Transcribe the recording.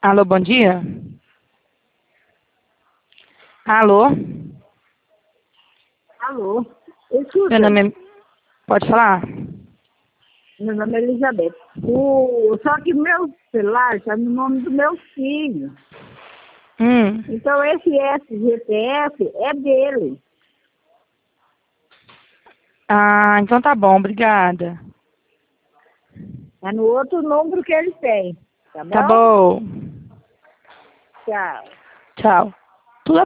Alô, bom dia? Alô? Alô, Meu escuta, nome é... Pode falar? meu nome é Elizabeth. Só que meu celular está no nome do meu filho. Hum. Então esse SGPF é dele. Ah, então tá bom, obrigada. É no outro número que ele tem. Tá Tá bom? bom. Tchau. Tchau.